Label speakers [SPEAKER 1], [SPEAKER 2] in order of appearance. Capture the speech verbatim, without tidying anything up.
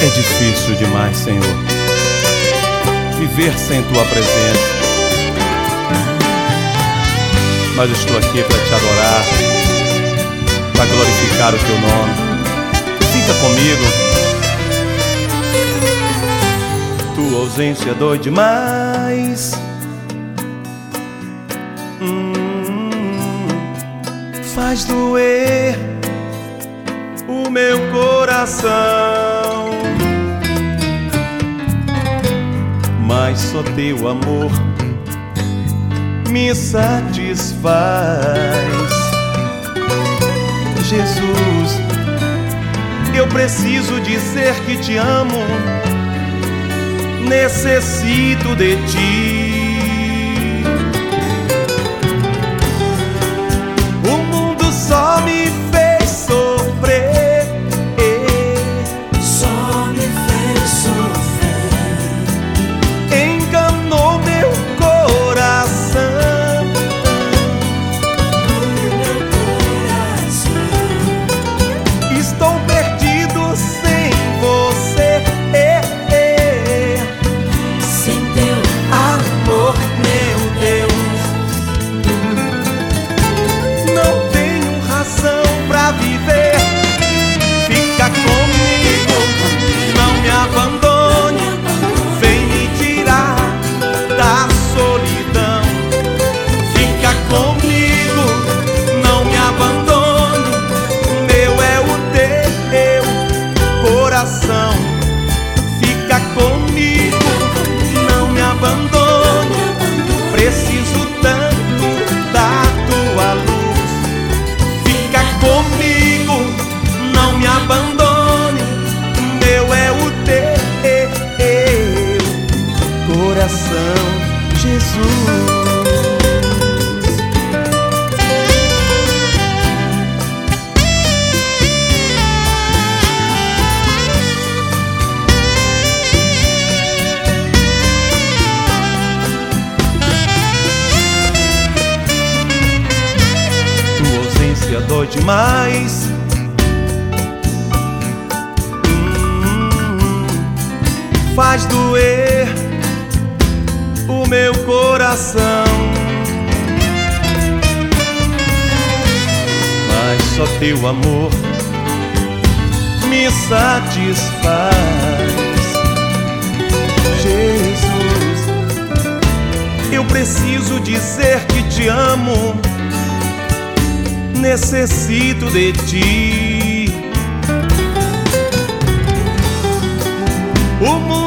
[SPEAKER 1] É difícil demais, Senhor, viver sem Tua presença, mas eu estou aqui para Te adorar, para glorificar o Teu nome. Fica comigo. Tua ausência dói demais, hum, faz doer o meu coração, mas só Teu amor me satisfaz. Jesus, eu preciso dizer que Te amo, necessito de Ti. O mundo só me fez sofrer,
[SPEAKER 2] só me fez sofrer,
[SPEAKER 1] enganou meu coração,
[SPEAKER 2] meu coração.
[SPEAKER 1] estou perdido sem você.
[SPEAKER 2] Sem Teu amor, meu Deus,
[SPEAKER 1] Não tenho razão pra viver. Fica comigo, não me abandone, vem me tirar da solidão. Fica comigo, não me abandone, meu é o Teu coração. Fica comigo, não me abandone, preciso tanto da Tua luz. Fica comigo, não me abandone, meu é o Teu coração, Jesus. Tua ausência dói demais, hum, faz doer o meu coração, mas só Teu amor me satisfaz. Jesus, eu preciso dizer que Te amo, necessito de Ti. O mundo